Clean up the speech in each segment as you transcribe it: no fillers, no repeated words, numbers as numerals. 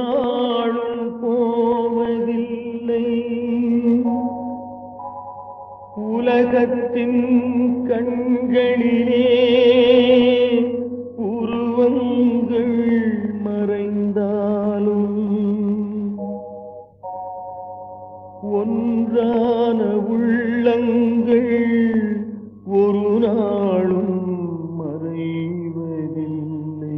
நாளும் போவதில்லை. உலகத்தின் கண்களிலே உருவங்கள் மறைந்தாலும் ஒன்றான உள்ளங்கள் ஒரு நாளும் மறைவதில்லை.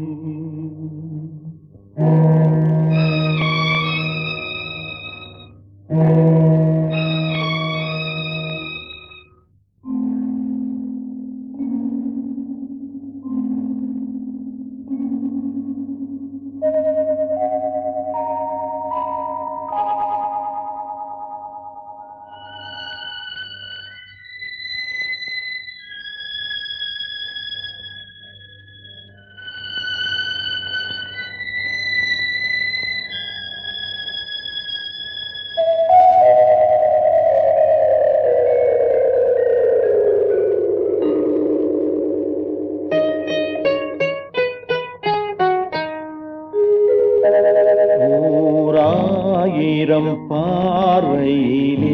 ஓராயிரம் பார்வையிலே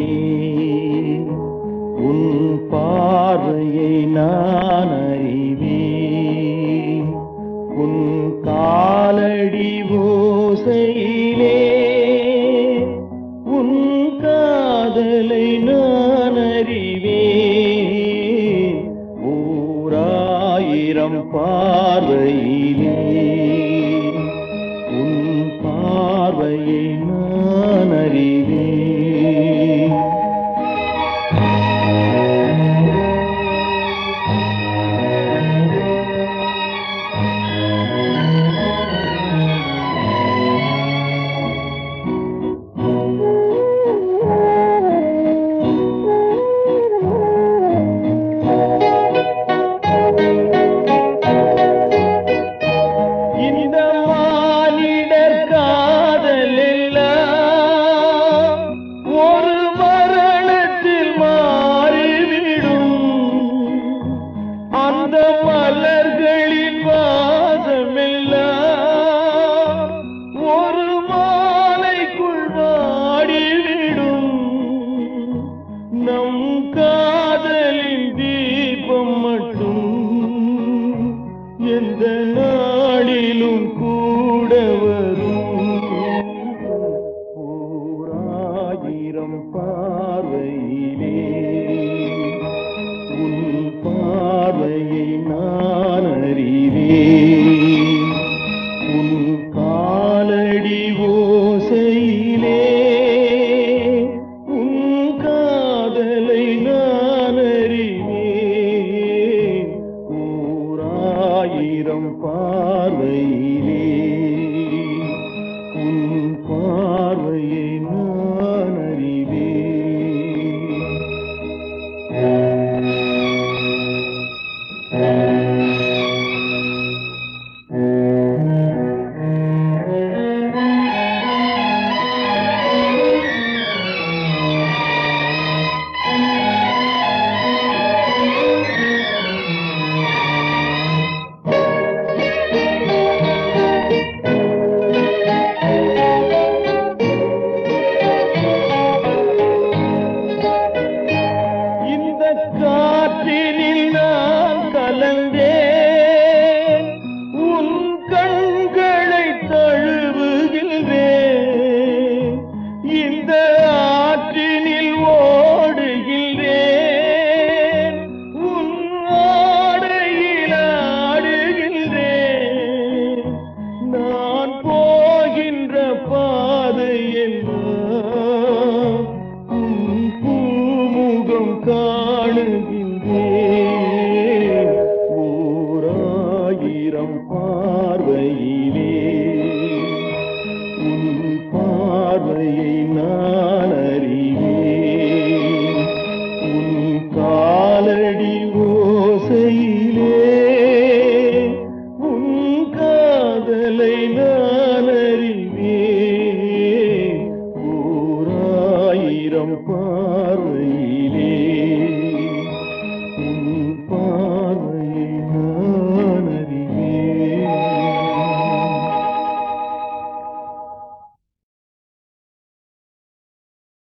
உன் பார்வையை நான் அறிவேன். உன் காலடி ஓசையிலே உன் காதலை நான் அறிவேன். ஓராயிரம் பார்வையிலே உன் பார்வையை நான் அறிவேன். மலர்களின் வாசமெல்லாம் ஒரு மாலைக்குள் வாடிவிடும். நம் காதலின் தீபம் மட்டும் எந்த நாளிலும் கூட வரும். ஓராயிரம் பார்வையிலே உன் பார்வையை நான் அறிவேன். உன் காலடி ஓசையிலே உன் காதலை நான் அறிவேன். ஓராயிரம் பார்வையிலே உன் பார்வையை நான் அறிவேன். காற்றினில் நான் கலந்தேன், உன் கண்களை தழுவுகின்றேன். இந்த ஆற்றினில் ஓடுகின்றேன், உன் ஆடையில் ஆடுகின்றேன். நான் போகின்ற பாதையெல்லாம் உன் பூமுகம் காணுகின்றேன். ஓராயிரம் பார்வையிலே உன் பார்வையை நான்